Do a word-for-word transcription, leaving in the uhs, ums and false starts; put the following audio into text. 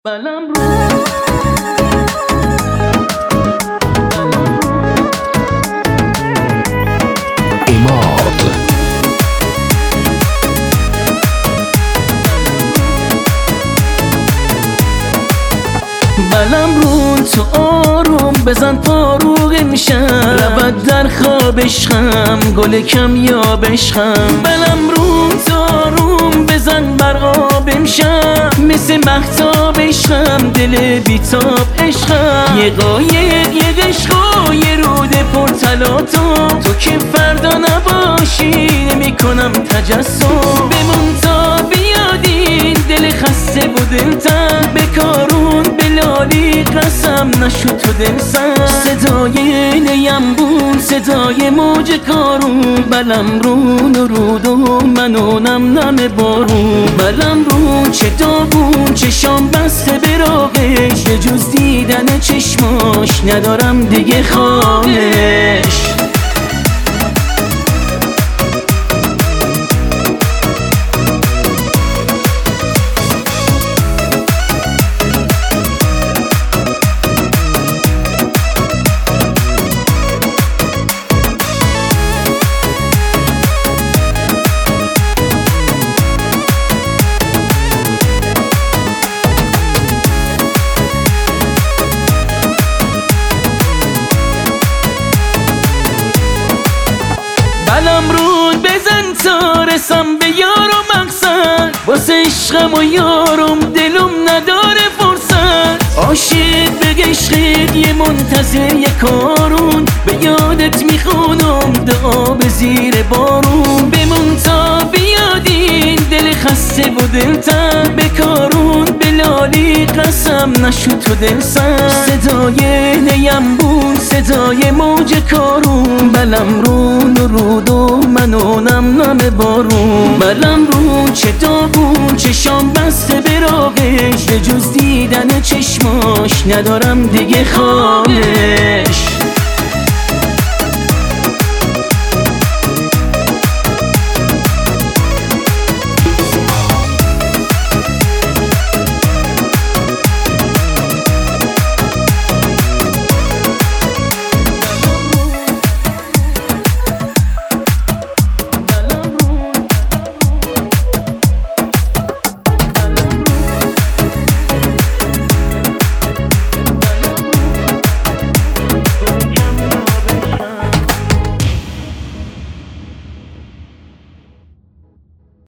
بلم رو اماد بلم رون تو آروم بزن فاروق میشم رود در خواب عشقم گل کم یا بشخم بلم رون تو آروم بزن بر آب امشب مثل مهتاب عشقم دل بیتاب عشقم یه قایق یه عشق و یه رود پرطلا تو تو که فردا نباشی نمیکنم تجسم بمون تا بیادین دل خسته و دلتن بکارون بلالی قسم نشد تو دل سن صدای نیمبون صدای موج کارون بلم رون و رود و منو نم نم بارون بلم رون چه داغون چشام بسته براغش به جز دیدن چشماش ندارم دیگه خواهش بلم رود بزن تا رسم به یار و مقصد واسه عشقم و یارم دلم نداره فرصت عاشق به عشقت یه منتظر یه کارون به یادت میخونم دعا به زیر بارون بمون تا بیادین دل خسته و دلتن بکارون بلالی قسم نشد تو دل سن صدای نیمبون صدای موج کارون بلم رون و رود و منو نم نم بارون بلم رون چه داغون چشام بسته براغش به جز دیدن چشماش ندارم دیگه خواهش